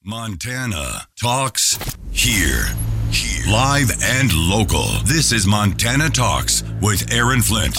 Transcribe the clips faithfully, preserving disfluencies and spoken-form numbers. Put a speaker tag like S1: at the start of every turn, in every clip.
S1: Montana Talks here. Here. Live and local. This is Montana Talks with Aaron Flint.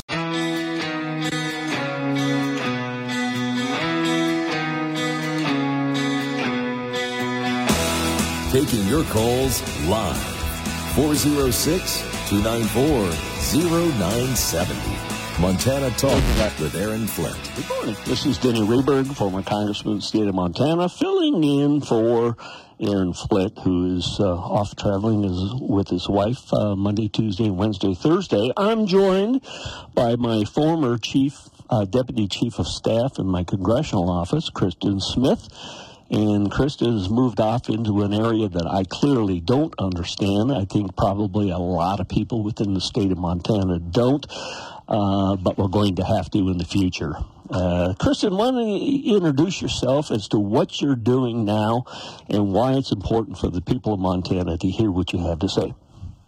S2: Taking your calls live. four oh six, two nine four, oh nine seven oh. Montana Talk with Aaron Flint.
S3: Good morning. This is Denny Rehberg, former Congressman of the state of Montana, filling in for Aaron Flint, who is uh, off traveling his, with his wife uh, Monday, Tuesday, Wednesday, Thursday. I'm joined by my former chief, uh, deputy chief of staff in my congressional office, Kristen Smith. And Krista has moved off into an area that I clearly don't understand. I think probably a lot of people within the state of Montana don't, uh, but we're going to have to in the future. Uh, Kristen, why don't you introduce yourself as to what you're doing now and why it's important for the people of Montana to hear what you have to say.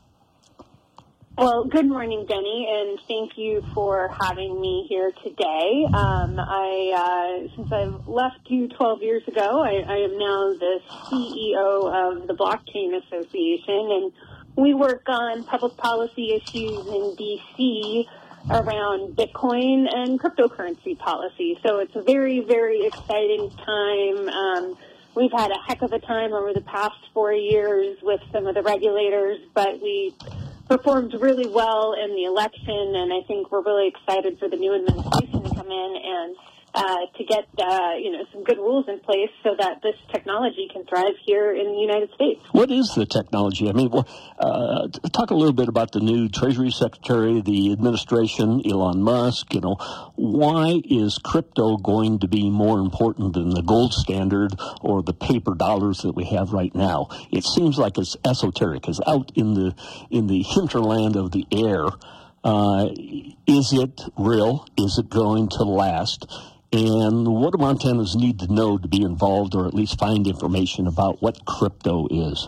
S4: Well, good morning, Denny, and thank you for having me here today. Um, I, uh, since I've left you twelve years ago, I, I am now the C E O of the Blockchain Association, and we work on public policy issues in D C around Bitcoin and cryptocurrency policy. So it's a very, very exciting time. Um, we've had a heck of a time over the past four years with some of the regulators, but we performed really well in the election, and I think we're really excited for the new administration to come in and uh, to get uh, you know some good rules in place so that this technology can thrive here in the United States.
S3: What is the technology? I mean, well, uh, talk a little bit about the new Treasury Secretary, the administration, Elon Musk. You know, why is crypto going to be more important than the gold standard or the paper dollars that we have right now? It seems like it's esoteric. It's out in the in the hinterland of the air. Uh, is it real? Is it going to last? And what do Montanans need to know to be involved or at least find information about what crypto is?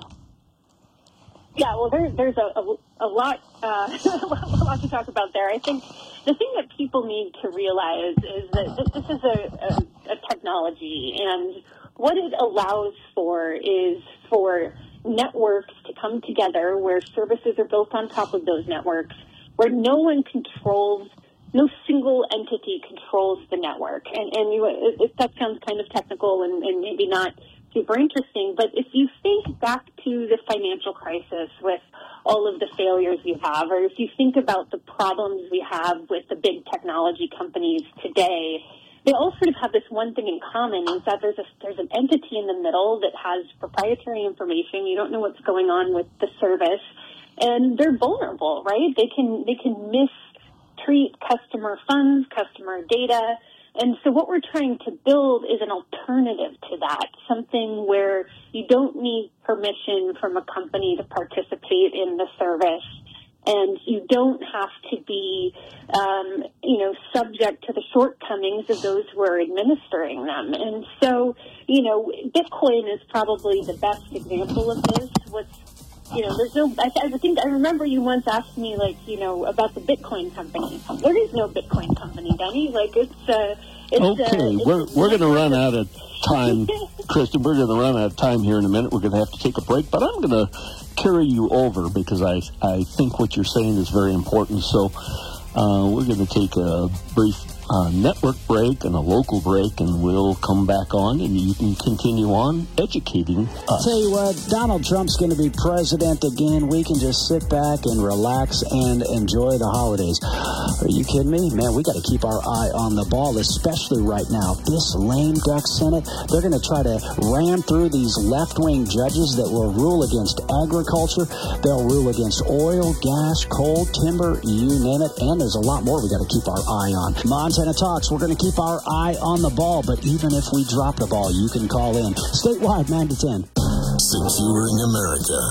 S4: Yeah, well, there, there's a, a, a lot uh, a lot to talk about there. I think the thing that people need to realize is that this, this is a, a, a technology, and what it allows for is for networks to come together where services are built on top of those networks, where no one controls, no single entity controls the network. And, and you, it, that sounds kind of technical and, and maybe not super interesting, but if you think back to the financial crisis with all of the failures you have, or if you think about the problems we have with the big technology companies today, they all sort of have this one thing in common, is that there's a, there's an entity in the middle that has proprietary information. You don't know what's going on with the service, and they're vulnerable, right? They can they can mistreat customer funds, customer data. And so what we're trying to build is an alternative to that, something where you don't need permission from a company to participate in the service, and you don't have to be, um, you know, subject to the shortcomings of those who are administering them. And so, you know, Bitcoin is probably the best example of this. What's You know, there's no, I, I think, I remember you once asked me, like, you know, about the Bitcoin company. There is no Bitcoin company, Denny. Like, it's, uh, it's,
S3: Okay,
S4: uh, it's
S3: we're, we're going to run out of time, Kristen. We're going to run out of time here in a minute. We're going to have to take a break, but I'm going to carry you over because I, I think what you're saying is very important. So, uh, we're going to take a brief Uh, network break and a local break, and we'll come back on, and you can continue on educating us.
S5: Tell you what, Donald Trump's going to be president again. We can just sit back and relax and enjoy the holidays. Are you kidding me? Man, we got to keep our eye on the ball, especially right now. This lame duck Senate, they're going to try to ram through these left-wing judges that will rule against agriculture. They'll rule against oil, gas, coal, timber, you name it, and there's a lot more we got to keep our eye on. Montana Talks, we're going to keep our eye on the ball, but even if we drop the ball, you can call in. Statewide, nine to ten.
S2: Securing America.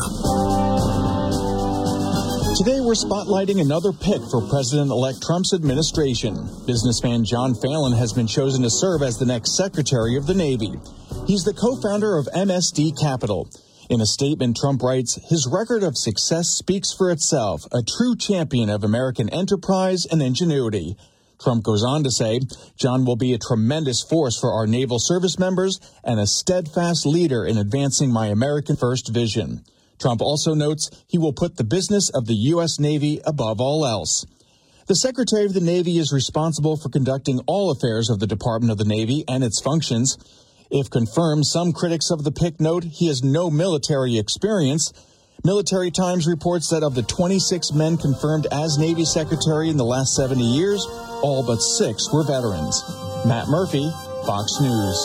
S6: Today, we're spotlighting another pick for President-elect Trump's administration. Businessman John Phelan has been chosen to serve as the next Secretary of the Navy. He's the co-founder of M S D Capital. In a statement, Trump writes, his record of success speaks for itself, a true champion of American enterprise and ingenuity. Trump goes on to say, John will be a tremendous force for our naval service members and a steadfast leader in advancing my American first vision. Trump also notes he will put the business of the U S. Navy above all else. The Secretary of the Navy is responsible for conducting all affairs of the Department of the Navy and its functions. If confirmed, some critics of the pick note he has no military experience. Military Times reports that of the twenty-six men confirmed as Navy Secretary in the last seventy years, all but six were veterans. Matt Murphy, Fox News.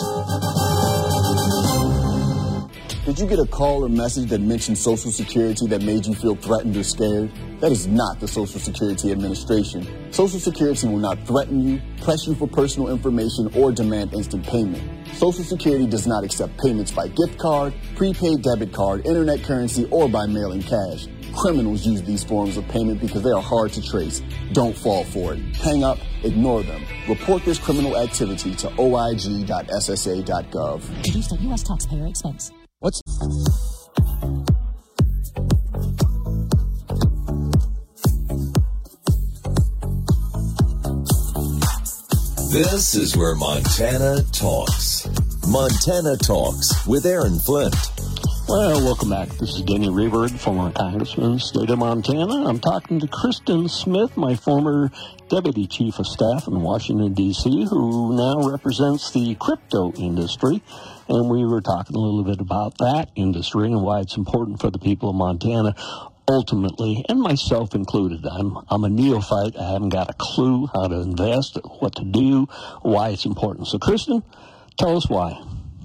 S7: Did you get a call or message that mentioned Social Security that made you feel threatened or scared? That is not the Social Security Administration. Social Security will not threaten you, press you for personal information, or demand instant payment. Social Security does not accept payments by gift card, prepaid debit card, internet currency, or by mailing cash. Criminals use these forms of payment because they are hard to trace. Don't fall for it. Hang up, ignore them. Report this criminal activity to O I G dot S S A dot gov.
S8: Produced at U S taxpayer expense.
S6: What's...
S2: This is where Montana talks. Montana Talks with Aaron Flint.
S3: Well, welcome back. This is Denny Rehberg, former congressman, state of Montana. I'm talking to Kristen Smith, my former deputy chief of staff in Washington, D C, who now represents the crypto industry. And we were talking a little bit about that industry and why it's important for the people of Montana ultimately, and myself included. I'm I'm a neophyte. I haven't got a clue how to invest, what to do, why it's important. So, Kristen, tell us why.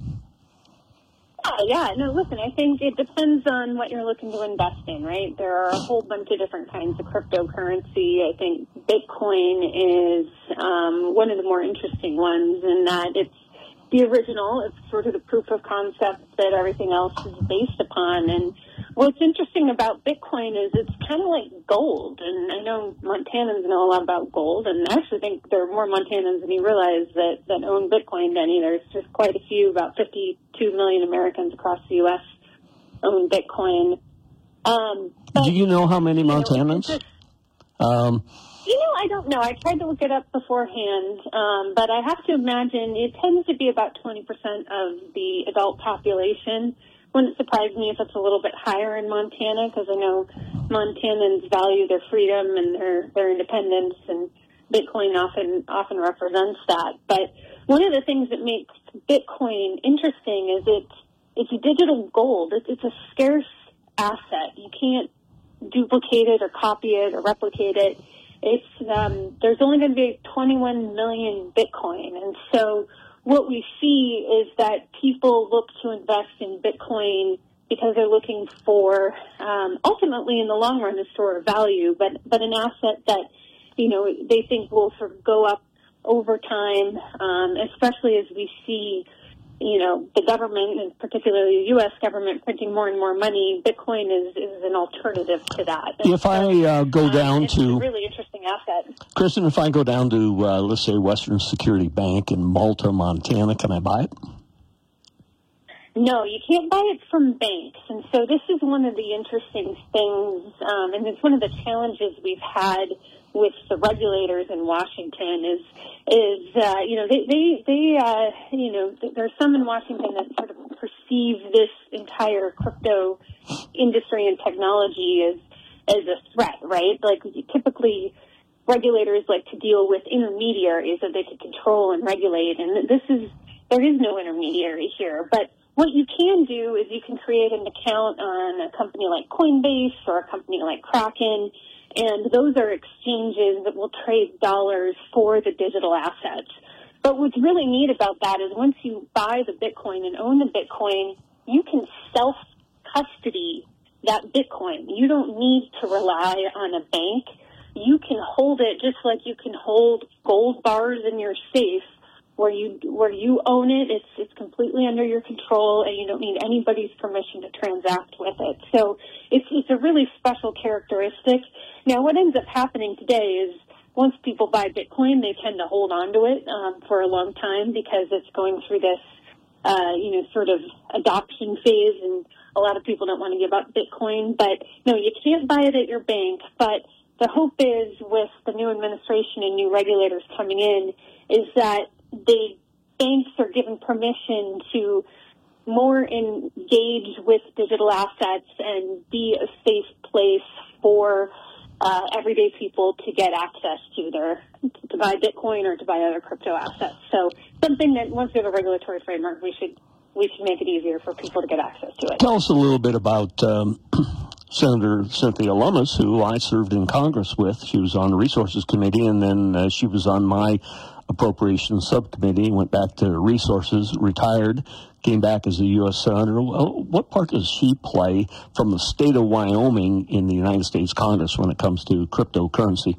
S4: Yeah, yeah. No, listen, I think it depends on what you're looking to invest in, right? There are a whole bunch of different kinds of cryptocurrency. I think Bitcoin is um, one of the more interesting ones in that it's the original. It's sort of the proof of concept that everything else is based upon. And what's interesting about Bitcoin is it's kind of like gold. And I know Montanans know a lot about gold, and I actually think there are more Montanans than you realize that, that own Bitcoin, Denny. There's just quite a few, about fifty-two million Americans across the U S own Bitcoin. Um, but,
S3: Do you know how many Montanans?
S4: You know,
S3: um,
S4: you know, I don't know. I tried to look it up beforehand, um, but I have to imagine it tends to be about twenty percent of the adult population. Wouldn't surprise me if it's a little bit higher in Montana, because I know Montanans value their freedom and their, their independence, and Bitcoin often often represents that. But one of the things that makes Bitcoin interesting is it's it's digital gold. It's, it's a scarce asset. You can't duplicate it or copy it or replicate it. It's um, there's only going to be twenty-one million Bitcoin, and so what we see is that people look to invest in Bitcoin because they're looking for, um, ultimately in the long run, a store of value, but, but an asset that, you know, they think will sort of go up over time, um, especially as we see, you know, the government, and particularly the U S government, printing more and more money. Bitcoin is, is an alternative to that. And
S3: if I uh, go
S4: um,
S3: down
S4: it's
S3: to...
S4: a really interesting asset.
S3: Kristen, if I go down to, uh, let's say, Western Security Bank in Malta, Montana, can I buy it?
S4: No, you can't buy it from banks. And so this is one of the interesting things, um, and it's one of the challenges we've had with the regulators in Washington is, is uh, you know, they, they, they uh, you know, there's some in Washington that sort of perceive this entire crypto industry and technology as, as a threat, right? Like, typically regulators like to deal with intermediaries that they can control and regulate, and this is, there is no intermediary here. But what you can do is you can create an account on a company like Coinbase or a company like Kraken, and those are exchanges that will trade dollars for the digital assets. But what's really neat about that is once you buy the Bitcoin and own the Bitcoin, you can self-custody that Bitcoin. You don't need to rely on a bank. You can hold it just like you can hold gold bars in your safe, where you where you own it. It's it's completely under your control, and you don't need anybody's permission to transact with it. So it's it's a really special characteristic. Now, what ends up happening today is once people buy Bitcoin, they tend to hold on to it um, for a long time because it's going through this, uh, you know, sort of adoption phase, and a lot of people don't want to give up Bitcoin. But no, you can't buy it at your bank. But the hope is with the new administration and new regulators coming in is that the banks are given permission to more engage with digital assets and be a safe place for uh, everyday people to get access to their to buy Bitcoin or to buy other crypto assets. So something that once we have a regulatory framework, we should we should make it easier for people to get access to it.
S3: Tell us a little bit about um, Senator Cynthia Lummis, who I served in Congress with. She was on the Resources Committee, and then uh, she was on my Appropriations Subcommittee, went back to Resources, retired, came back as a U S Senator. Well, what part does she play from the state of Wyoming in the United States Congress when it comes to cryptocurrency?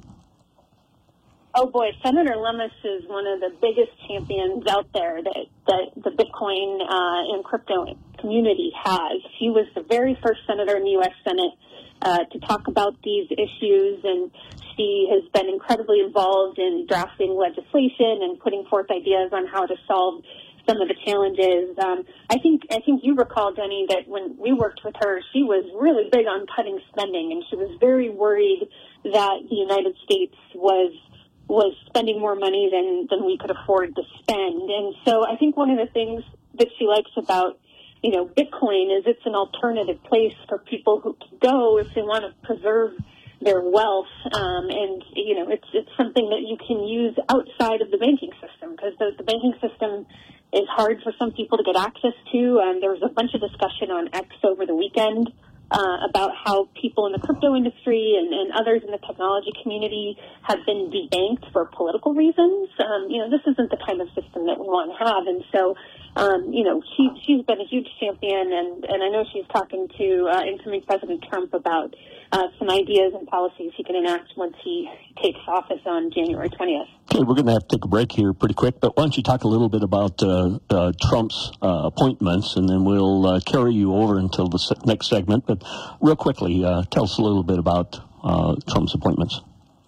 S4: Oh, boy, Senator Lummis is one of the biggest champions out there that, that the Bitcoin uh, and crypto community has. She was the very first senator in the U S Senate uh, to talk about these issues, and she has been incredibly involved in drafting legislation and putting forth ideas on how to solve some of the challenges. Um, I think I think you recall, Denny, that when we worked with her, she was really big on cutting spending, and she was very worried that the United States was was spending more money than, than we could afford to spend. And so I think one of the things that she likes about, you know, Bitcoin is it's an alternative place for people who can go if they want to preserve their wealth. Um, and, you know, it's it's something that you can use outside of the banking system, because the, the banking system is hard for some people to get access to. Um, there was a bunch of discussion on X over the weekend Uh, about how people in the crypto industry and, and others in the technology community have been debanked for political reasons. Um, you know, this isn't the kind of system that we want to have. And so, um, you know, she, she's been a huge champion, and, and I know she's talking to uh, incoming President Trump about uh, some ideas and policies he can enact once he takes office on January twentieth.
S3: Okay, we're going to have to take a break here pretty quick, but why don't you talk a little bit about uh, uh, Trump's uh, appointments, and then we'll uh, carry you over until the se- next segment. But real quickly, uh, tell us a little bit about uh, Trump's appointments.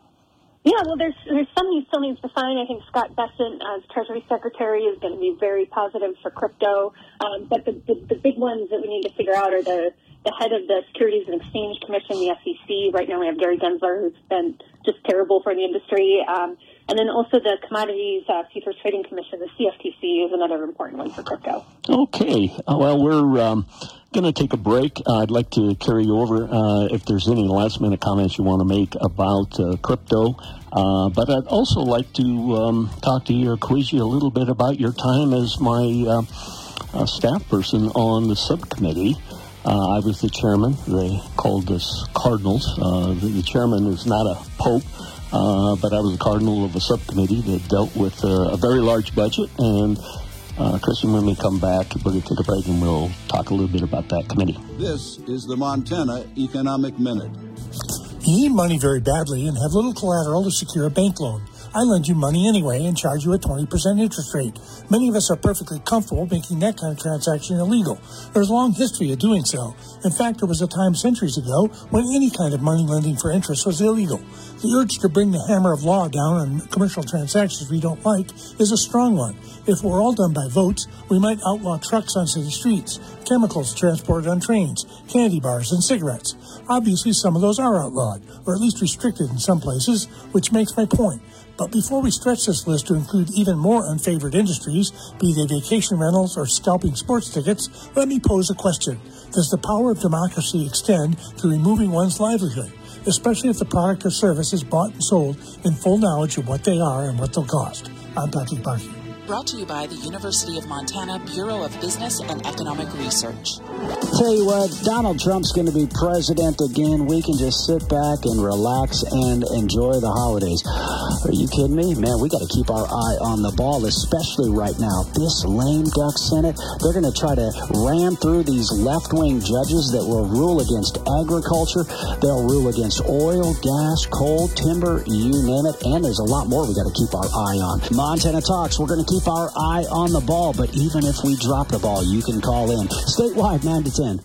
S4: Yeah, well, there's there's some he still needs to sign. I think Scott Bessent as Treasury Secretary is going to be very positive for crypto. Um, but the, the the big ones that we need to figure out are the the head of the Securities and Exchange Commission, the S E C. Right now we have Gary Gensler, who's been just terrible for the industry. Um, and then also the Commodities uh, Futures Trading Commission, the C F T C, is another important one for crypto.
S3: Okay. Uh, well, we're um, going to take a break. Uh, I'd like to carry you over uh, if there's any last-minute comments you want to make about uh, crypto. Uh, but I'd also like to um, talk to you or quiz you a little bit about your time as my uh, uh, staff person on the subcommittee. Uh, I was the chairman. They called us cardinals. Uh, the, the chairman is not a pope, uh, but I was a cardinal of a subcommittee that dealt with uh, a very large budget. And uh, Kristen, when we come back, we're going to take a break and we'll talk a little bit about that committee.
S9: This is the Montana Economic Minute.
S10: You need money very badly and have little collateral to secure a bank loan. I lend you money anyway and charge you a twenty percent interest rate. Many of us are perfectly comfortable making that kind of transaction illegal. There's a long history of doing so. In fact, there was a time centuries ago when any kind of money lending for interest was illegal. The urge to bring the hammer of law down on commercial transactions we don't like is a strong one. If we're all done by votes, we might outlaw trucks on city streets, chemicals transported on trains, candy bars, and cigarettes. Obviously, some of those are outlawed, or at least restricted in some places, which makes my point. But before we stretch this list to include even more unfavored industries, be they vacation rentals or scalping sports tickets, let me pose a question. Does the power of democracy extend to removing one's livelihood, especially if the product or service is bought and sold in full knowledge of what they are and what they'll cost? I'm Patrick Barkey.
S11: Brought to you by the University of Montana Bureau of Business and Economic Research.
S5: Tell you what, Donald Trump's going to be president again. We can just sit back and relax and enjoy the holidays. Are you kidding me? Man, we got to keep our eye on the ball, especially right now. This lame duck Senate, they're going to try to ram through these left-wing judges that will rule against agriculture. They'll rule against oil, gas, coal, timber, you name it. And there's a lot more we got to keep our eye on. Montana Talks, we're going to keep our eye on the ball, but even if we drop the ball, you can call in. Statewide, nine to ten.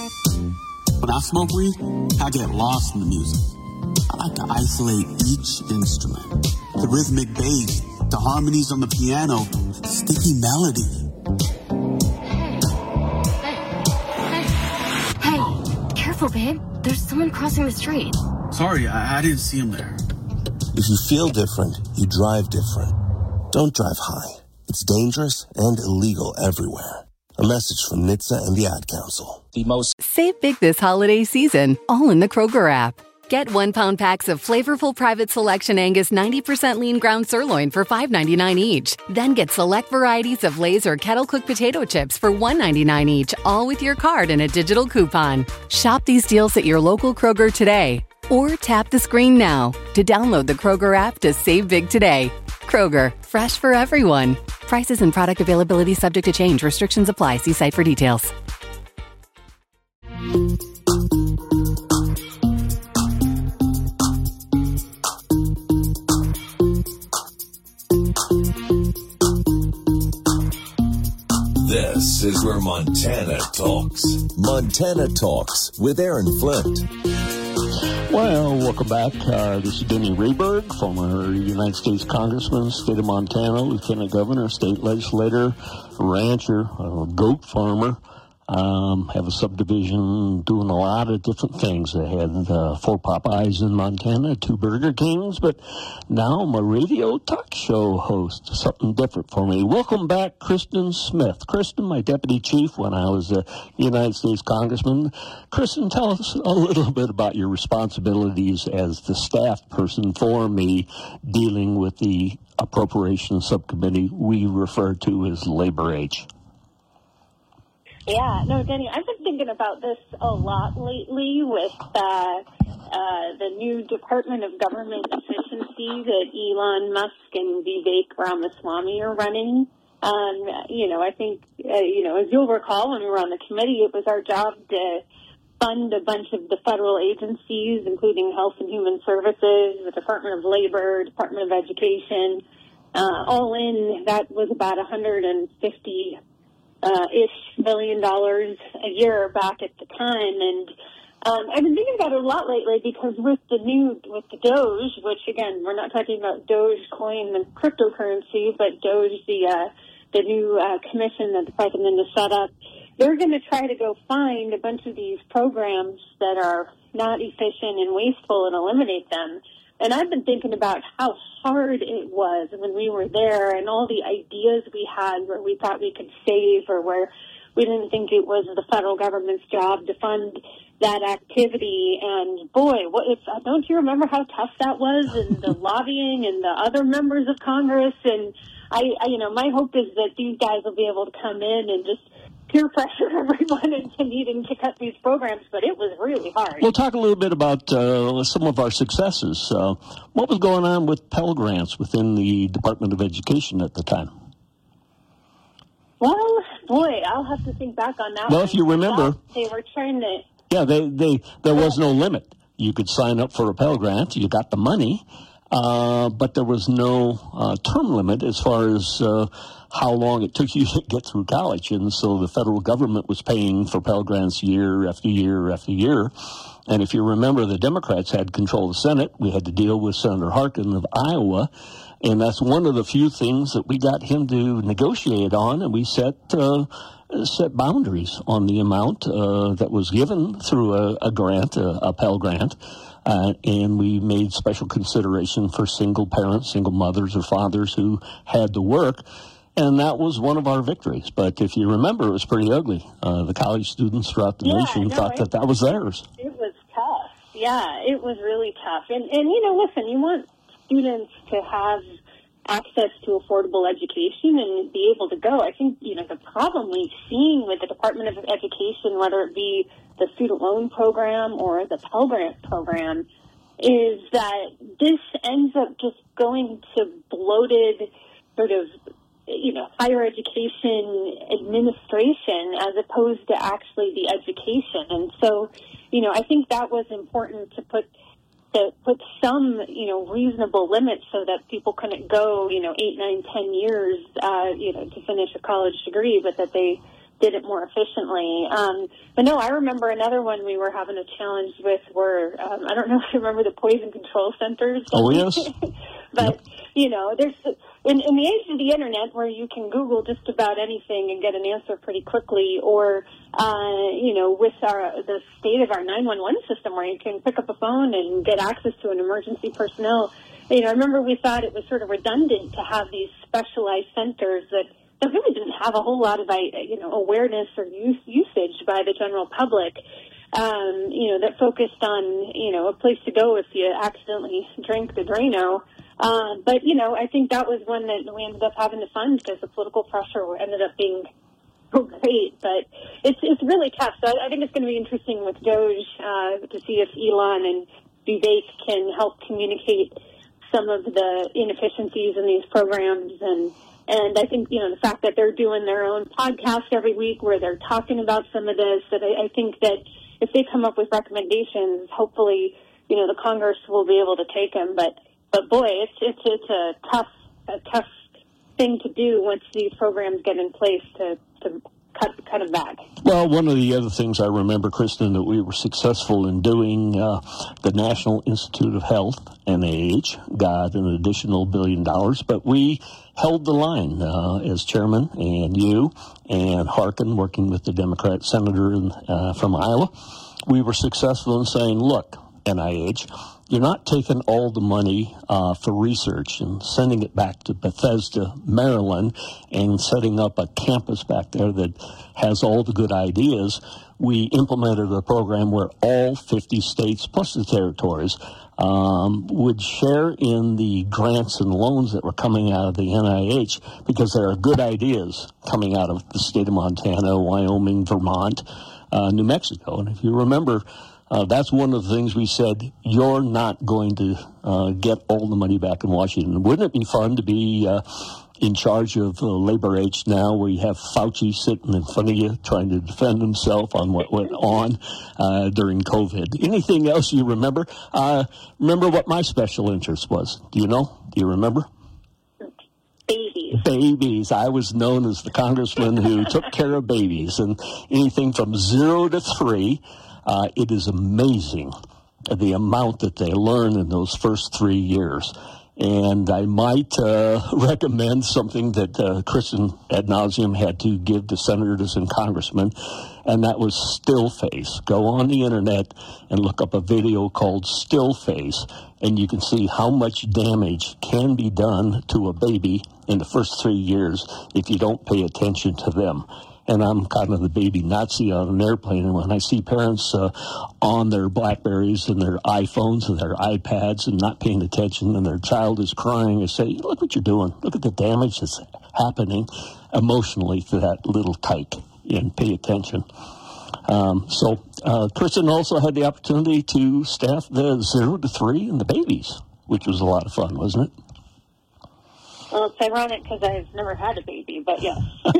S12: When I smoke weed, I get lost in the music. I like to isolate each instrument. The rhythmic bass, the harmonies on the piano, sticky melody.
S13: Hey, hey, hey, hey, careful. Careful, babe. There's someone crossing the street.
S12: Sorry, I, I didn't see him there.
S14: If you feel different, you drive different. Don't drive high. It's dangerous and illegal everywhere. A message from N H T S A and the Ad Council.
S15: The most
S16: Save big this holiday season, all in the Kroger app. Get one pound packs of flavorful Private Selection Angus ninety percent lean ground sirloin for five ninety-nine each. Then get select varieties of Lay's or Kettle Cooked potato chips for one ninety-nine each, all with your card and a digital coupon. Shop these deals at your local Kroger today. Or tap the screen now to download the Kroger app to save big today. Kroger, fresh for everyone. Prices and product availability subject to change. Restrictions apply. See site for details.
S2: This is where Montana talks. Montana Talks with Aaron Flint.
S3: Well, welcome back. Uh, this is Denny Rehberg, former United States Congressman, state of Montana, lieutenant governor, state legislator, rancher, a goat farmer. Um, have a subdivision doing a lot of different things. I had uh, four Popeyes in Montana, two Burger Kings, but now I'm a radio talk show host, something different for me. Welcome back, Kristen Smith. Kristen, my deputy chief when I was a United States Congressman. Kristen, tell us a little bit about your responsibilities as the staff person for me dealing with the appropriations subcommittee we refer to as Labor H.
S4: Yeah, no, Denny, I've been thinking about this a lot lately with uh, uh, the new Department of Government Efficiency that Elon Musk and Vivek Ramaswamy are running. Um, you know, I think, uh, you know, as you'll recall, when we were on the committee, it was our job to fund a bunch of the federal agencies, including Health and Human Services, the Department of Labor, Department of Education. Uh, all in, that was about one hundred fifty Uh, ish million dollars a year back at the time, and um, I've been thinking about it a lot lately because with the new with the Doge, which again we're not talking about Dogecoin, the cryptocurrency, but Doge, the uh, the new uh, commission that the president has set up, they're going to try to go find a bunch of these programs that are not efficient and wasteful and eliminate them. And I've been thinking about how hard it was when we were there and all the ideas we had where we thought we could save or where we didn't think it was the federal government's job to fund that activity. And boy, what if, don't you remember how tough that was and the lobbying and the other members of Congress? And I, I, you know, my hope is that these guys will be able to come in and just peer pressure everyone into needing to cut these programs, but it was really hard.
S3: We'll talk a little bit about uh, some of our successes. Uh, what was going on with Pell Grants within the Department of Education at the time?
S4: Well, boy, I'll have to think back on that.
S3: Well,
S4: one.
S3: if you remember,
S4: they were trying to.
S3: Yeah, they, they there was no limit. You could sign up for a Pell Grant, you got the money, uh, but there was no uh, term limit as far as uh, how long it took you to get through college. And so the federal government was paying for Pell Grants year after year after year. And if you remember, the Democrats had control of the Senate. We had to deal with Senator Harkin of Iowa. And that's one of the few things that we got him to negotiate on. And we set uh, set boundaries on the amount uh, that was given through a, a grant, a, a Pell Grant. Uh, and we made special consideration for single parents, single mothers or fathers who had to work. And that was one of our victories. But if you remember, it was pretty ugly. Uh, the college students throughout the
S4: yeah,
S3: nation
S4: no,
S3: thought
S4: it,
S3: that that was theirs.
S4: It was tough. Yeah, it was really tough. And, and you know, listen, you want students to have access to affordable education and be able to go. I think, you know, the problem we've seen with the Department of Education, whether it be the student loan program or the Pell Grant program, is that this ends up just going to bloated sort of, you know, higher education administration as opposed to actually the education. And so, you know, I think that was important to put to put some, you know, reasonable limits so that people couldn't go, you know, eight, nine, ten years, uh, you know, to finish a college degree, but that they did it more efficiently. Um, but no, I remember another one we were having a challenge with were, um, I don't know if you remember the poison control centers.
S3: Oh, yes.
S4: But, you know, there's in, in the age of the internet, where you can Google just about anything and get an answer pretty quickly, or uh, you know, with our the state of our nine one one system, where you can pick up a phone and get access to an emergency personnel. You know, I remember we thought it was sort of redundant to have these specialized centers that, that really didn't have a whole lot of, you know, awareness or use, usage by the general public. Um, you know, that focused on, you know, a place to go if you accidentally drank the Drano. Uh, but, you know, I think that was one that we ended up having to fund because the political pressure ended up being so great. But it's it's really tough. So I, I think it's going to be interesting with Doge uh, to see if Elon and Vivek can help communicate some of the inefficiencies in these programs. And, and I think, you know, the fact that they're doing their own podcast every week where they're talking about some of this, that I, I think that if they come up with recommendations, hopefully, you know, the Congress will be able to take them. But, but boy, it's it's it's a tough a tough thing to do once these programs get in place to, to cut cut them back.
S3: Well, one of the other things I remember, Kristen, that we were successful in doing, uh, the National Institute of Health, N I H, got an additional billion dollars, but we held the line uh, as chairman, and you and Harkin, working with the Democrat senator in, uh, from Iowa, we were successful in saying, look, N I H, you're not taking all the money uh, for research and sending it back to Bethesda, Maryland, and setting up a campus back there that has all the good ideas. We implemented a program where all fifty states, plus the territories, um, would share in the grants and loans that were coming out of the N I H, because there are good ideas coming out of the state of Montana, Wyoming, Vermont, uh, New Mexico. And if you remember, Uh, that's one of the things we said, you're not going to uh, get all the money back in Washington. Wouldn't it be fun to be uh, in charge of uh, Labor H now, where you have Fauci sitting in front of you trying to defend himself on what went on uh, during COVID? Anything else you remember? Uh, remember what my special interest was? Do you know? Do you remember?
S4: Babies.
S3: Babies. I was known as the congressman who took care of babies, and anything from zero to three. Uh, it is amazing the amount that they learn in those first three years. And I might uh, recommend something that uh, Kristen ad nauseum had to give to senators and congressmen, and that was still face. Go on the internet and look up a video called Still Face, and you can see how much damage can be done to a baby in the first three years if you don't pay attention to them. And I'm kind of the baby Nazi on an airplane. And when I see parents uh, on their BlackBerries and their iPhones and their iPads and not paying attention, and their child is crying, I say, look what you're doing. Look at the damage that's happening emotionally to that little tyke, and pay attention. Um, so uh, Kristen also had the opportunity to staff the zero to three and the babies, which was a lot of fun, wasn't it?
S4: Well, it's ironic because I've never had a baby, but yes.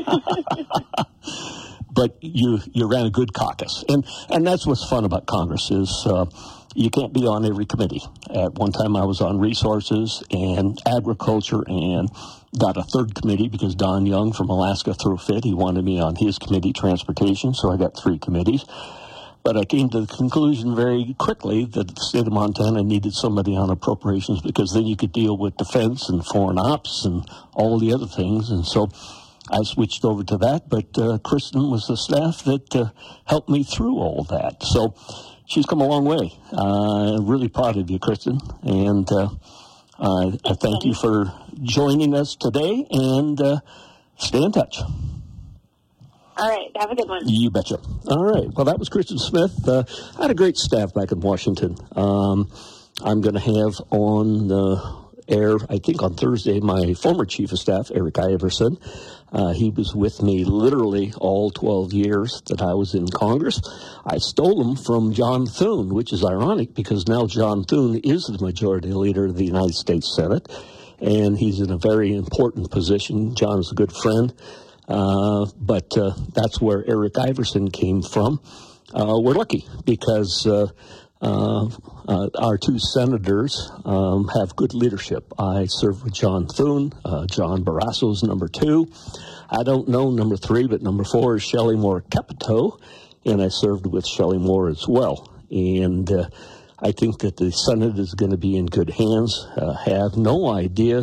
S3: But you you ran a good caucus, and and that's what's fun about Congress is uh, you can't be on every committee. At one time, I was on resources and agriculture, and got a third committee because Don Young from Alaska threw a fit. He wanted me on his committee, transportation, so I got three committees. But I came to the conclusion very quickly that the state of Montana needed somebody on appropriations, because then you could deal with defense and foreign ops and all the other things. And so I switched over to that. But uh, Kristen was the staff that uh, helped me through all that. So she's come a long way. Uh, really proud of you, Kristen. And uh, uh, I thank you for joining us today, and uh, stay in touch.
S4: All right. Have a good one.
S3: You betcha. All right. Well, that was Kristen Smith. Uh, I had a great staff back in Washington. Um, I'm going to have on the air, I think on Thursday, my former chief of staff, Eric Iverson. Uh, he was with me literally all twelve years that I was in Congress. I stole him from John Thune, which is ironic because now John Thune is the majority leader of the United States Senate, and he's in a very important position. John is a good friend. Uh, but uh, that's where Eric Iverson came from. Uh, we're lucky because uh, uh, uh, our two senators um, have good leadership. I served with John Thune. Uh, John Barrasso is number two. I don't know number three, but number four is Shelley Moore Capito, and I served with Shelley Moore as well. And uh, I think that the Senate is going to be in good hands. Uh, have no idea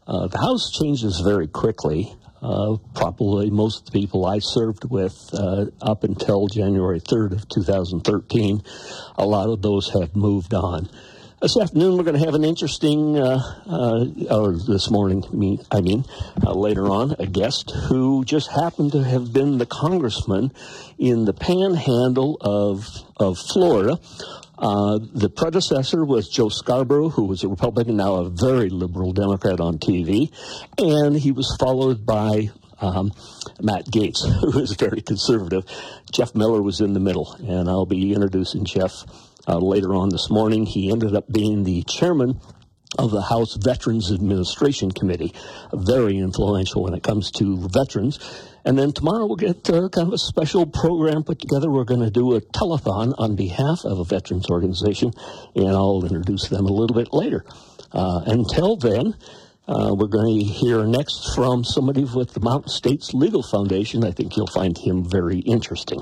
S3: Uh, the House changes very quickly. Uh, probably most of the people I served with uh, up until January third of two thousand thirteen, a lot of those have moved on. This afternoon, we're going to have an interesting, uh, uh, or this morning, I mean, uh, later on, a guest who just happened to have been the congressman in the panhandle of of Florida. Uh, the predecessor was Joe Scarborough, who was a Republican, now a very liberal Democrat on T V, and he was followed by um, Matt Gaetz, who is very conservative. Jeff Miller was in the middle, and I'll be introducing Jeff Uh, later on this morning. He ended up being the chairman of the House Veterans Administration Committee, very influential when it comes to veterans. And then tomorrow we'll get uh, kind of a special program put together. We're going to do a telethon on behalf of a veterans organization, and I'll introduce them a little bit later. Uh, until then, uh, we're going to hear next from somebody with the Mountain States Legal Foundation. I think you'll find him very interesting.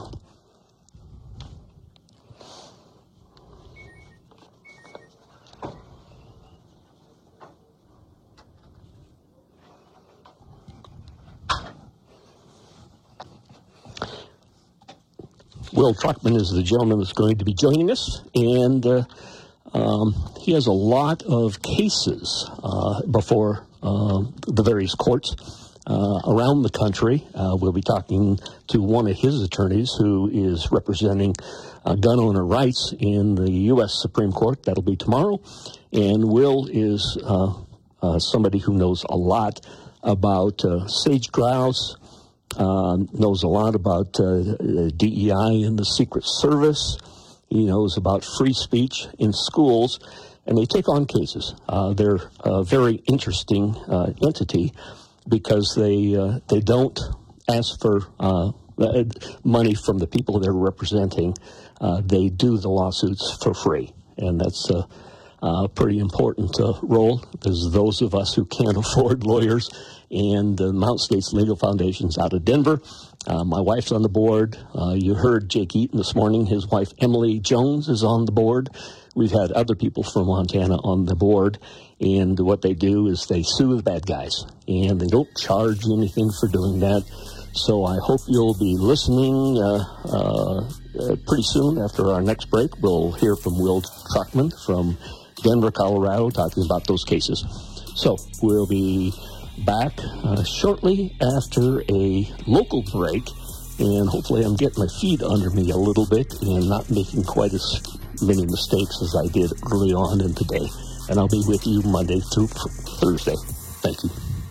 S3: Will Truckman is the gentleman that's going to be joining us, and uh, um, he has a lot of cases uh, before uh, the various courts uh, around the country. Uh, we'll be talking to one of his attorneys who is representing uh, gun owner rights in the U S Supreme Court. That'll be tomorrow. And Will is uh, uh, somebody who knows a lot about uh, sage grouse, Um, knows a lot about uh, D E I and the Secret Service. He knows about free speech in schools, and they take on cases. Uh, they're a very interesting uh, entity because they uh, they don't ask for uh, money from the people they're representing. Uh, they do the lawsuits for free, and that's a, a pretty important uh, role. There's those of us who can't afford lawyers. And the Mountain States Legal Foundation's out of Denver. Uh, my wife's on the board. Uh, you heard Jake Eaton this morning. His wife, Emily Jones, is on the board. We've had other people from Montana on the board. And what they do is they sue the bad guys. And they don't charge anything for doing that. So I hope you'll be listening uh, uh, pretty soon after our next break. We'll hear from Will Truckman from Denver, Colorado, talking about those cases. So we'll be back uh, shortly after a local break, and hopefully I'm getting my feet under me a little bit and not making quite as many mistakes as I did early on in the day. And I'll be with you Monday through Thursday. Thank you.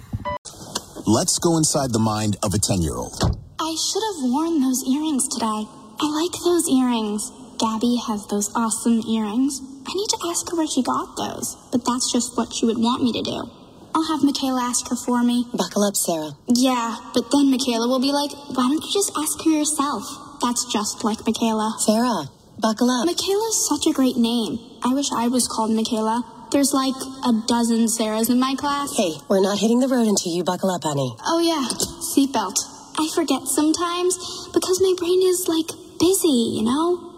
S15: Let's go inside the mind of a ten-year-old.
S17: I should have worn those earrings today. I like those earrings. Gabby has those awesome earrings. I need to ask her where she got those, but that's just what she would want me to do. I'll have Michaela ask her for me.
S18: Buckle up, Sarah.
S17: Yeah, but then Michaela will be like, why don't you just ask her yourself? That's just like Michaela.
S18: Sarah, buckle up.
S17: Michaela's such a great name. I wish I was called Michaela. There's like a dozen Sarahs in my class.
S18: Hey, we're not hitting the road until you buckle up, honey.
S17: Oh yeah, seatbelt. I forget sometimes because my brain is like busy, you know?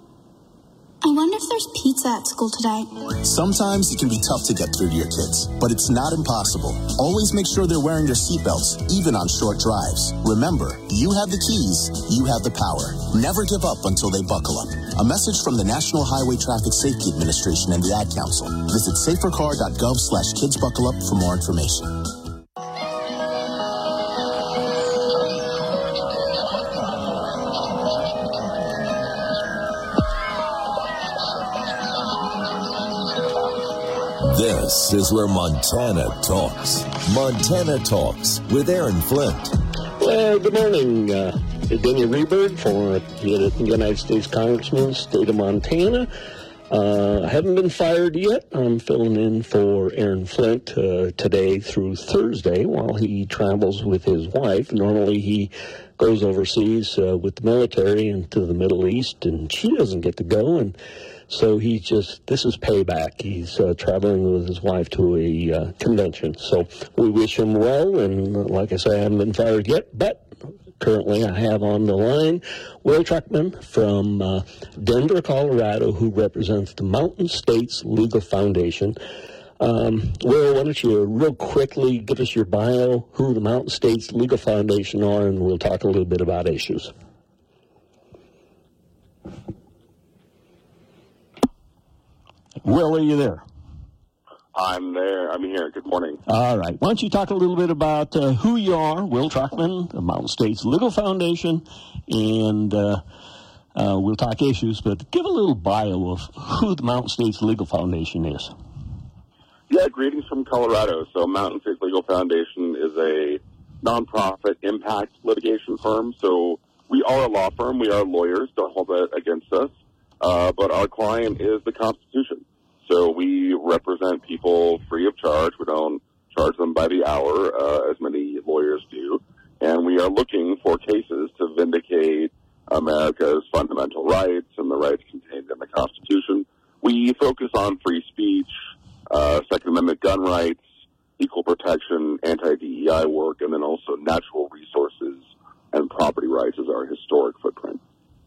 S17: I wonder if there's pizza at school today.
S15: Sometimes it can be tough to get through to your kids, but it's not impossible. Always make sure they're wearing their seatbelts, even on short drives. Remember, you have the keys, you have the power. Never give up until they buckle up. A message from the National Highway Traffic Safety Administration and the Ad Council. Visit safercar.gov slash kidsbuckleup for more information.
S2: This is where Montana talks. Montana Talks with Aaron Flint.
S3: Well, good morning. Uh, Denny Rehberg for the United States Congressman, state of Montana. Uh, I haven't been fired yet. I'm filling in for Aaron Flint uh, today through Thursday while he travels with his wife. Normally he goes overseas uh, with the military into the Middle East, and she doesn't get to go, and so he just, this is payback. He's uh, traveling with his wife to a uh, convention. So we wish him well, and uh, like I say, I haven't been fired yet, but currently I have on the line Will Truckman from uh, Denver, Colorado, who represents the Mountain States Legal Foundation. Um, Will, why don't you real quickly give us your bio, who the Mountain States Legal Foundation are, and we'll talk a little bit about issues. Will, are you there?
S19: I'm there. I'm here. Good morning.
S3: All right. Why don't you talk a little bit about uh, who you are, Will Truckman, the Mountain States Legal Foundation, and uh, uh, we'll talk issues, but give a little bio of who the Mountain States Legal Foundation is.
S19: Yeah, greetings from Colorado. So Mountain States Legal Foundation is a nonprofit impact litigation firm. So we are a law firm. We are lawyers. Don't hold that against us. Uh, but our client is the Constitution. So we represent people free of charge. We don't charge them by the hour, uh, as many lawyers do. And we are looking for cases to vindicate America's fundamental rights and the rights contained in the Constitution. We focus on free speech, uh, Second Amendment gun rights, equal protection, anti-D E I work, and then also natural resources and property rights as our historic footprint.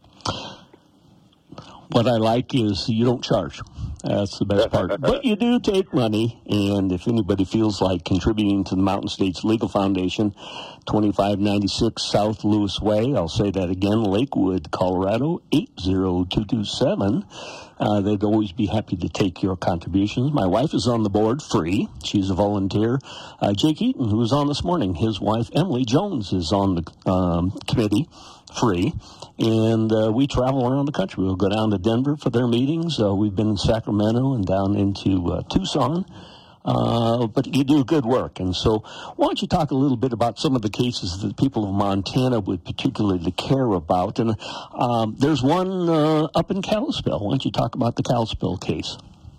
S3: What I like is you don't charge. That's the best part. But you do take money, and if anybody feels like contributing to the Mountain States Legal Foundation, twenty-five ninety-six South Lewis Way, I'll say that again, Lakewood, Colorado, eight zero two two seven. Uh, they'd always be happy to take your contributions. My wife is on the board, free. She's a volunteer. Uh, Jake Eaton, who was on this morning, his wife, Emily Jones, is on the um, committee, free. And uh, we travel around the country. We'll go down to Denver for their meetings. Uh, we've been in Sacramento and down into uh, Tucson. Uh, but you do good work. And so why don't you talk a little bit about some of the cases that people of Montana would particularly care about. And um, there's one uh, up in Kalispell. Why don't you talk about the Kalispell case?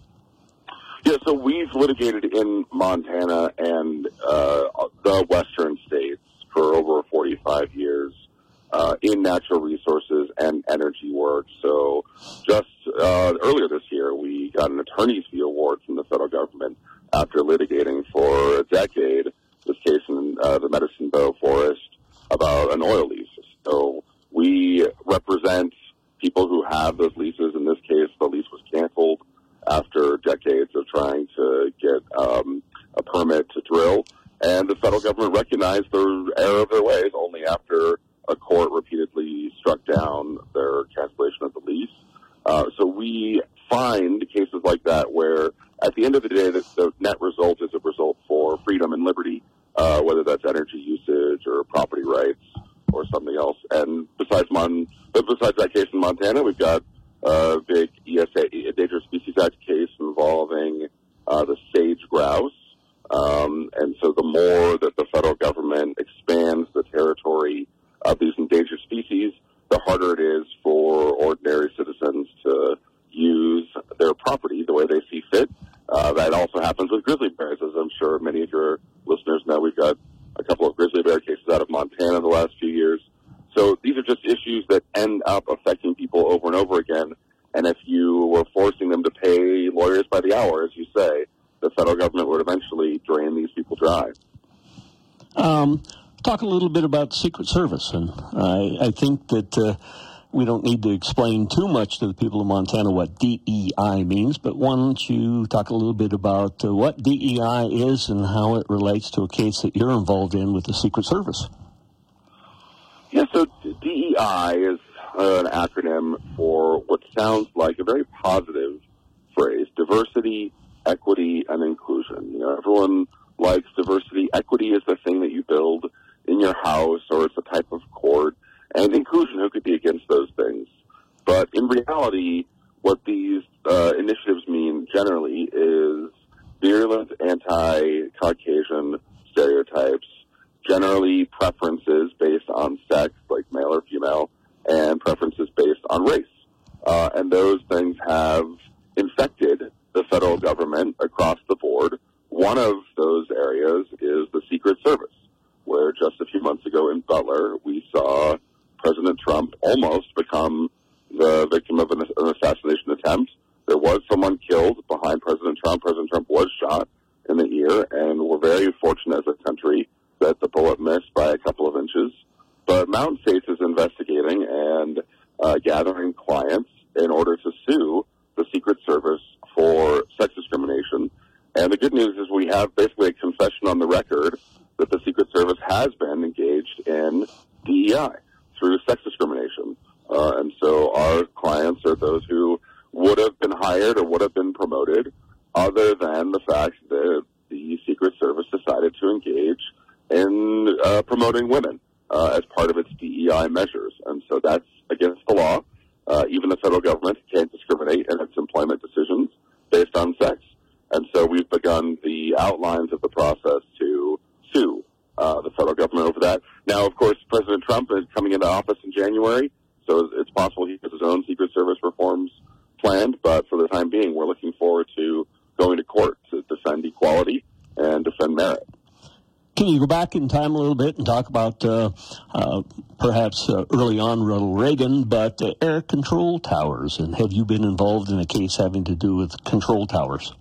S19: Yeah, so we've litigated in Montana and uh, the western states for over forty-five years. Uh, in natural resources and energy work. So just uh, earlier this year, we got an attorney's fee award from the federal government after litigating for a decade this case in uh, the Medicine Bow Forest about an oil lease. So we represent people who have those leases. In this case, the lease was canceled after decades of trying to get um, a permit to drill. And the federal government recognized the error of their ways only after a court repeatedly struck down their cancellation of the lease. Uh, so we find cases like that where, at the end of the day, the, the net result is a result for freedom and liberty, uh, whether that's energy usage or property rights or something else. And besides, Mon- besides that case in Montana, we've got a big E S A, Endangered Species Act case involving uh, the sage grouse. Um, and so the more that the federal government expands the territory of these endangered species, the harder it is for ordinary citizens to use their property the way they see fit. Uh, that also happens with grizzly bears, as I'm sure many of your listeners know. We've got a couple of grizzly bear cases out of Montana the last few years. So these are just issues that end up affecting people over and over again. And if you were forcing them to pay lawyers by the hour, as you say, the federal government would eventually drain these people dry.
S3: Um... Talk a little bit about the Secret Service, and I, I think that uh, we don't need to explain too much to the people of Montana what D E I means, but why don't you talk a little bit about uh, what D E I is and how it relates to a case that you're involved in with the Secret Service?
S19: Yeah, so D E I is uh, an acronym for what sounds like a very positive phrase: diversity, equity, and inclusion. You know, everyone likes diversity. Equity is the thing that you build in your house, or it's a type of court, and inclusion, who could be against those things? But in reality, what these uh, initiatives mean generally is virulent anti-Caucasian stereotypes, generally preferences based on sex, like male or female, and preferences based on race. Uh, and those things have infected the federal government across the board. One of those areas is the Secret Service, where just a few months ago in Butler, we saw President Trump almost become the victim of an, an assassination attempt. There was someone killed behind President Trump. President Trump was shot in the ear, and we're very fortunate as a country that the bullet missed by a couple of inches. But Mountain States is investigating and uh, gathering clients in order to sue the Secret Service for sex discrimination. And the good have basically a confession on the record that the Secret Service has been engaged in D E I through sex discrimination. Uh, and so our clients are those who would have been hired or would have been promoted other than the fact that the Secret Service decided to engage in uh, promoting women uh, as part of its D E I measures. And so that's against the law. Uh, even the federal government can't discriminate in its employment decisions based on sex. And so we've begun the outlines of the process to sue uh, the federal government over that. Now, of course, President Trump is coming into office in January, so it's possible he has his own Secret Service reforms planned. But for the time being, we're looking forward to going to court to defend equality and defend merit.
S3: Can you go back in time a little bit and talk about uh, uh, perhaps uh, early on Ronald Reagan, but uh, air control towers? And have you been involved in a case having to do with control towers?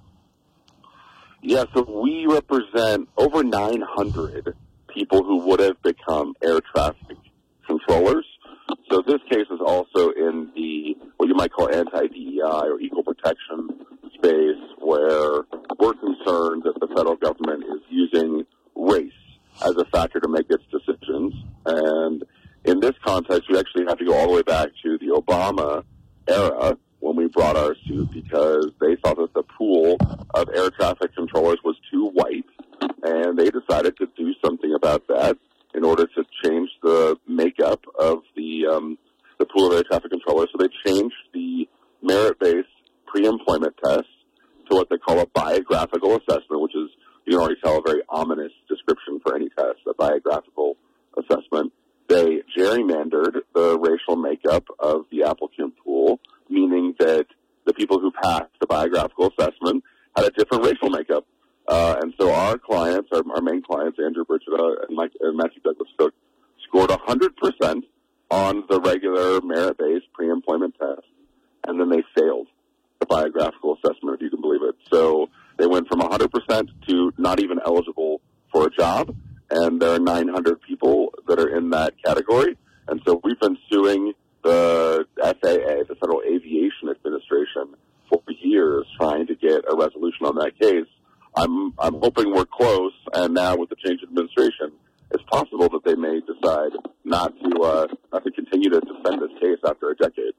S19: Yeah, so we represent over nine hundred people who would have become air traffic controllers. So this case is also in the, what you might call anti-D E I or equal protection space, where we're concerned that the federal government is using race as a factor to make its decisions. And in this context, we actually have to go all the way back to the Obama era when we brought our suit, because they thought that the pool of air traffic controllers was too white, and they decided to do something about that in order to change the makeup of the um, the pool of air traffic controllers. So they changed the merit-based pre-employment test to what they call a biographical assessment, which is, you can already tell, a very ominous description for any test, a biographical assessment. They gerrymandered the racial makeup of the applicant pool, meaning that the people who passed the biographical assessment had a different racial makeup. Uh, and so our clients, our, our main clients, Andrew Brigida and, Mike, and Matthew Douglas Cook, scored one hundred percent on the regular merit-based pre-employment test, and then they failed the biographical assessment, if you can believe it. So they went from one hundred percent to not even eligible for a job, and there are nine hundred people that are in that category. And so we've been suing the F A A, the Federal Aviation Administration, for years trying to get a resolution on that case. I'm I'm hoping we're close, and now with the change of administration, it's possible that they may decide not to uh, not to continue to defend this case after a decade.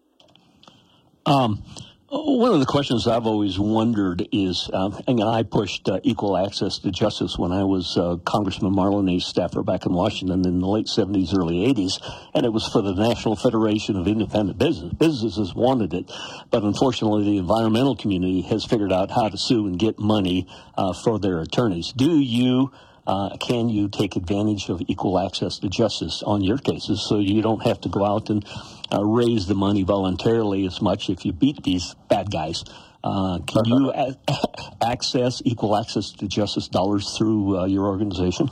S3: Um, one of the questions I've always wondered is, um, and I pushed uh, equal access to justice when I was uh, Congressman Marlon A. staffer back in Washington in the late seventies, early eighties, and it was for the National Federation of Independent Business. Businesses wanted it, but unfortunately the environmental community has figured out how to sue and get money uh, for their attorneys. Do you, uh, can you take advantage of equal access to justice on your cases so you don't have to go out and Uh, raise the money voluntarily as much if you beat these bad guys? Uh, can you a- access equal access to justice dollars through uh, your organization?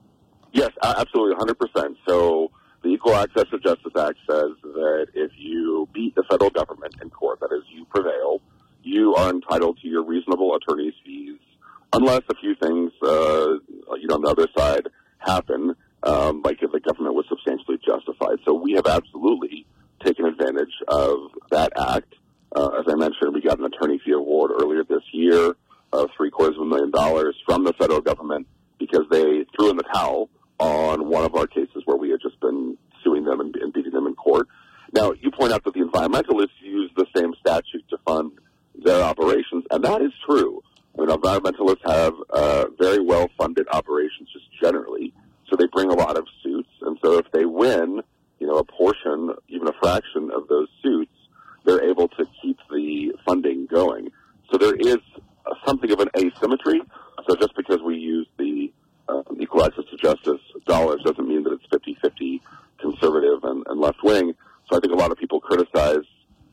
S19: Yes, absolutely, one hundred percent. So the Equal Access to Justice Act says that if you beat the federal government in court, that is, you prevail, you are entitled to your reasonable attorney's fees, unless a few things, uh, you know, on the other side happen, um, like if the government was substantially justified. So we have absolutely taken advantage of that act. Uh, as I mentioned, we got an attorney fee award earlier this year of three quarters of a million dollars from the federal government because they threw in the towel on one of our cases where we had just been suing them and, and beating them in court. Now, you point out that the environmentalists use the same statute to fund their operations, and that is true. I mean, environmentalists have uh, very well-funded operations just generally, so they bring a lot of suits, and so if they win, you know, a portion, even a fraction of those suits, they're able to keep the funding going. So there is uh, something of an asymmetry. So just because we use the uh, equal access to justice dollars doesn't mean that it's fifty-fifty conservative and, and left-wing. So I think a lot of people criticize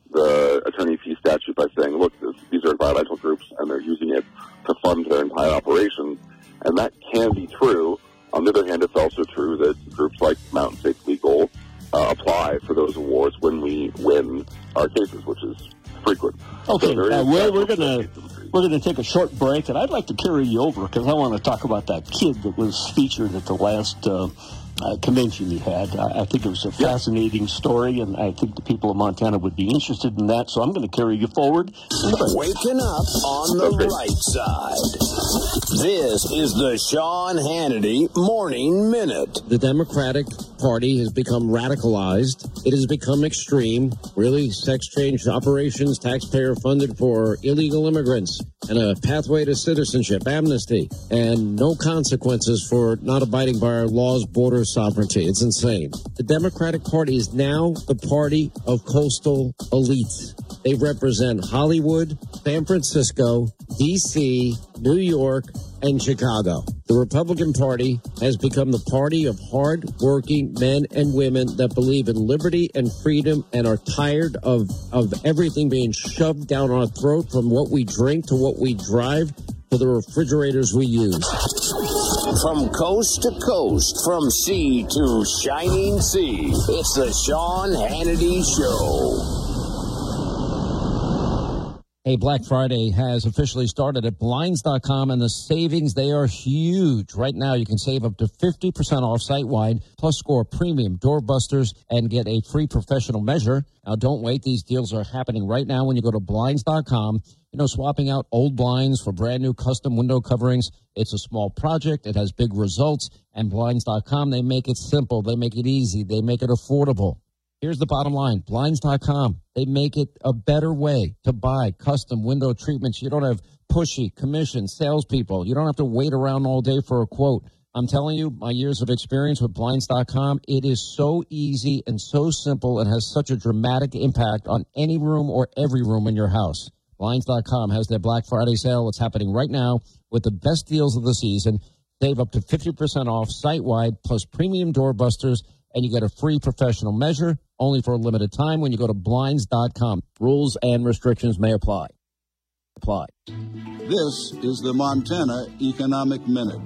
S19: the attorney fee statute by saying, look, this, these are environmental groups and they're using it to fund their entire operations. And that can be true. On the other hand, it's also true that groups like Mountain State Legal Uh, apply for those awards when we win our cases, which is frequent.
S3: Okay,
S19: so
S3: uh, we're, we're gonna we're gonna take a short break, and I'd like to carry you over because I want to talk about that kid that was featured at the last uh, uh, convention you had. I, I think it was a fascinating story, and I think the people of Montana would be interested in that, so I'm going to carry you forward.
S20: Waking up on the right side. This is the Sean Hannity Morning Minute.
S21: The Democratic Party has become radicalized. It has become extreme. Really, sex change operations, taxpayer funded for illegal immigrants, and a pathway to citizenship, amnesty, and no consequences for not abiding by our laws, border sovereignty. It's insane. The Democratic Party is now the party of coastal elites. They represent Hollywood, San Francisco, D C, New York, and Chicago. The Republican Party has become the party of hard-working men and women that believe in liberty and freedom and are tired of, of everything being shoved down our throat, from what we drink to what we drive to the refrigerators we use.
S20: From coast to coast, from sea to shining sea, it's the Sean Hannity Show.
S21: Hey, Black Friday has officially started at Blinds dot com, and the savings, they are huge. Right now, you can save up to fifty percent off site-wide, plus score premium doorbusters and get a free professional measure. Now, don't wait. These deals are happening right now when you go to Blinds dot com. You know, swapping out old blinds for brand-new custom window coverings, it's a small project. It has big results. And Blinds dot com, they make it simple. They make it easy. They make it affordable. Here's the bottom line. Blinds dot com, they make it a better way to buy custom window treatments. You don't have pushy, commission, salespeople. You don't have to wait around all day for a quote. I'm telling you, my years of experience with Blinds dot com, it is so easy and so simple and has such a dramatic impact on any room or every room in your house. Blinds dot com has their Black Friday sale. It's happening right now with the best deals of the season. Save up to fifty percent off site-wide, plus premium doorbusters, and you get a free professional measure only for a limited time when you go to Blinds dot com. Rules and restrictions may apply. Apply.
S9: This is the Montana Economic Minute.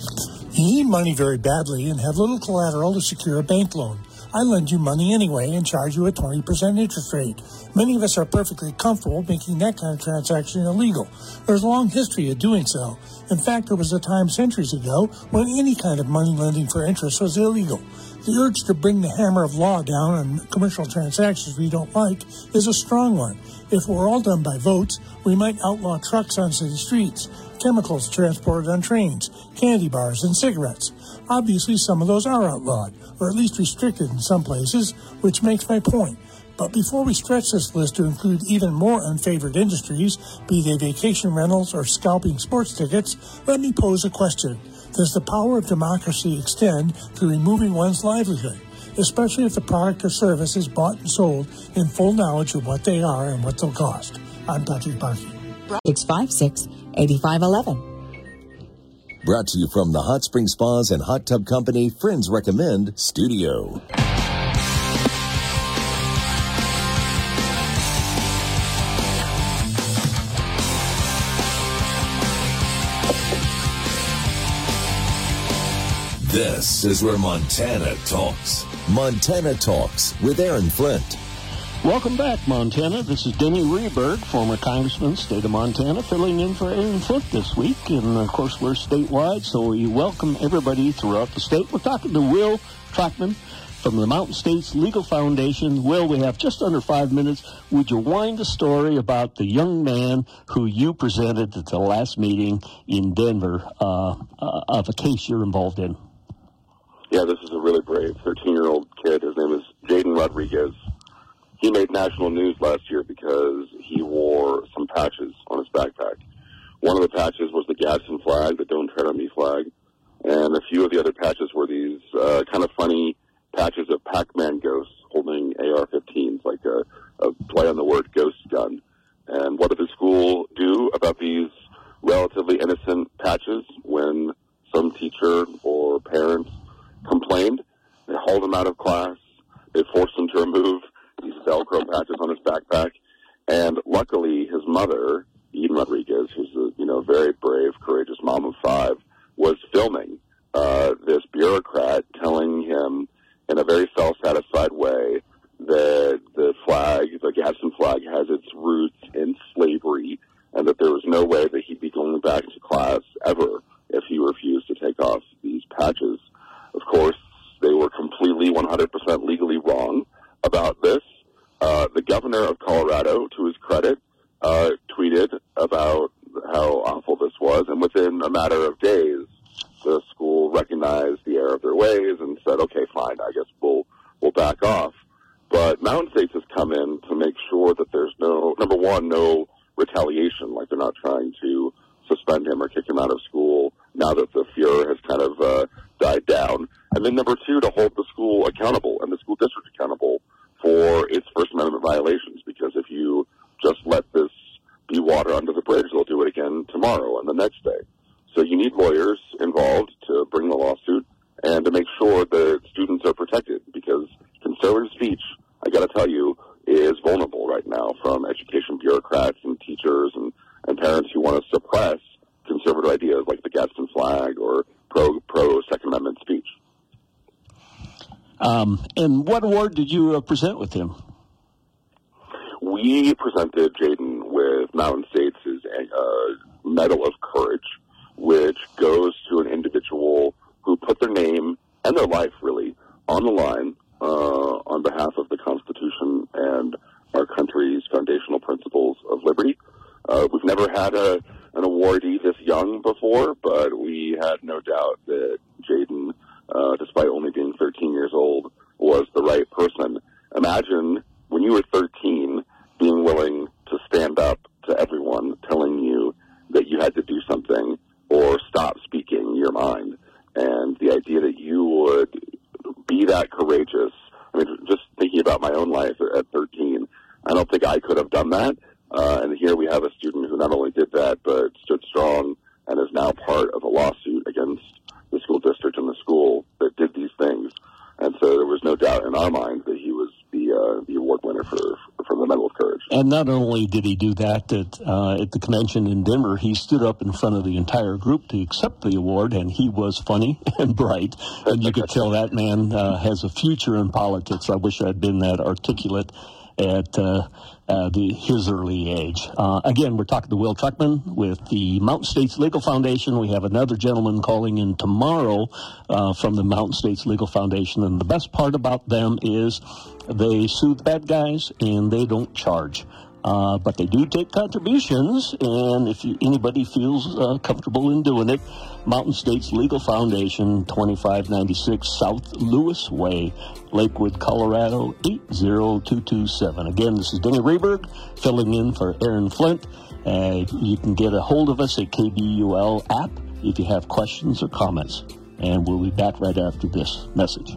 S10: You need money very badly and have little collateral to secure a bank loan. I lend you money anyway and charge you a twenty percent interest rate. Many of us are perfectly comfortable making that kind of transaction illegal. There's a long history of doing so. In fact, there was a time centuries ago when any kind of money lending for interest was illegal. The urge to bring the hammer of law down on commercial transactions we don't like is a strong one. If we're all done by votes, we might outlaw trucks on city streets, chemicals transported on trains, candy bars, and cigarettes. Obviously, some of those are outlawed, or at least restricted in some places, which makes my point. But before we stretch this list to include even more unfavored industries, be they vacation rentals or scalping sports tickets, let me pose a question. Does the power of democracy extend to removing one's livelihood, especially if the product or service is bought and sold in full knowledge of what they are and what they'll cost? I'm Patrick Barkey.
S22: six five six, eight five one one.
S2: Brought to you from the Hot Spring Spas and Hot Tub Company Friends Recommend Studio. This is where Montana talks. Montana Talks with Aaron Flint.
S3: Welcome back, Montana. This is Denny Rehberg, former congressman, state of Montana, filling in for Aaron Flint this week. And, of course, we're statewide, so we welcome everybody throughout the state. We're talking to Will Trachtman from the Mountain States Legal Foundation. Will, we have just under five minutes. Would you wind the story about the young man who you presented at the last meeting in Denver uh, uh, of a case you're involved in?
S19: Yeah, this is a really brave thirteen-year-old kid. His name is Jaden Rodriguez. He made national news last year because he wore some patches on his backpack. One of the patches was the Gadsden flag, the Don't Tread on Me flag, and a few of the other patches were these uh, kind of funny patches of Pac-Man ghosts holding A R fifteens, like a, a play on the word ghost gun. And what did the school do about these relatively innocent patches when some teacher or parent complained? They hauled him out of class. They forced him to remove these Velcro patches on his backpack. And luckily, his mother, Eden Rodriguez, who's a you know very brave, courageous mom of five, was filming uh, this bureaucrat telling him in a very self-satisfied way that the flag, the Gadsden flag, has its roots in slavery, and that there was no way that he'd be going back to class ever if he refused to take off these patches. Of course, they Colorado, to his credit, uh, tweeted about how awful this was, and within a matter of days, the school recognized the error of their ways and said, okay, fine, I guess we'll we'll back off. But Mountain States has come in to make sure that there's no, number one, no retaliation, like they're not trying to suspend him or kick him out of school now that the furor has kind of uh, died down. And then number two, to hold the school accountable and the school district accountable for its First Amendment violations, because if you just let this be water under the bridge, they'll do it again tomorrow and the next day. So you need lawyers involved to bring the lawsuit and to make sure that students are protected, because conservative speech, I got to tell you, is vulnerable right now from education bureaucrats and teachers and, and parents who want to suppress conservative ideas like the Gadsden flag or pro pro Second Amendment speech.
S3: Um, and what award did you uh, present with him?
S19: We presented Jaden with Mountain States' uh, Medal of Courage, which goes to an individual who put their name and their life, really, on the line uh, on behalf of the Constitution and our country's foundational principles of liberty. Uh, we've never had a, an awardee this young before, but we had no doubt that Jaden, uh, despite only being thirteen years old, was the right person. Imagine when you were thirteen being willing to stand up to everyone telling you that you had to do something or stop speaking your mind. And the idea that you would be that courageous, I mean, just thinking about my own life at thirteen, I don't think I could have done that. Uh, and here we have a student who not only did that, but stood strong and is now part of a lawsuit against the school district and the school that did these things. And so there was no doubt in our minds that he was the uh, the award winner for, for the Medal of Courage.
S3: And not only did he do that at, uh, at the convention in Denver, he stood up in front of the entire group to accept the award, and he was funny and bright. And you could tell that man uh, has a future in politics. I wish I'd been that articulate at uh, uh, the, his early age. Uh, again, we're talking to Will Truckman with the Mountain States Legal Foundation. We have another gentleman calling in tomorrow uh, from the Mountain States Legal Foundation, and the best part about them is they sue the bad guys and they don't charge. Uh, but they do take contributions, and if you, anybody feels uh, comfortable in doing it, Mountain States Legal Foundation, twenty-five ninety-six South Lewis Way, Lakewood, Colorado, eight zero two two seven. Again, this is Denny Rayberg filling in for Aaron Flint. Uh, you can get a hold of us at K B U L app if you have questions or comments. And we'll be back right after this message.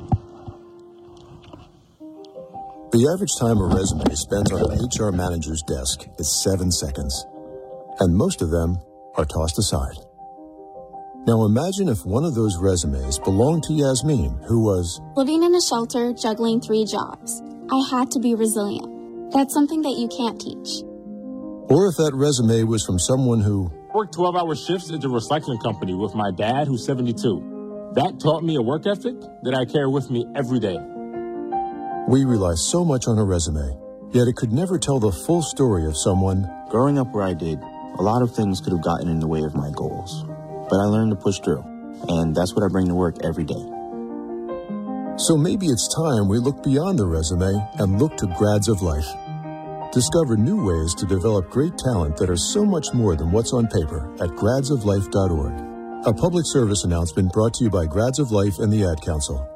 S1: The average time a resume spends on an H R manager's desk is seven seconds, and most of them are tossed aside. Now imagine if one of those resumes belonged to Yasmin, who was
S17: living in a shelter, juggling three jobs. I had to be resilient. That's something that you can't teach.
S1: Or if that resume was from someone who
S7: worked twelve-hour shifts at the recycling company with my dad, who's seventy-two. That taught me a work ethic that I carry with me every day.
S1: We rely so much on a resume, yet it could never tell the full story of someone.
S23: Growing up where I did, a lot of things could have gotten in the way of my goals. But I learned to push through, and that's what I bring to work every day.
S1: So maybe it's time we look beyond the resume and look to Grads of Life. Discover new ways to develop great talent that are so much more than what's on paper at grads of life dot org. A public service announcement brought to you by Grads of Life and the Ad Council.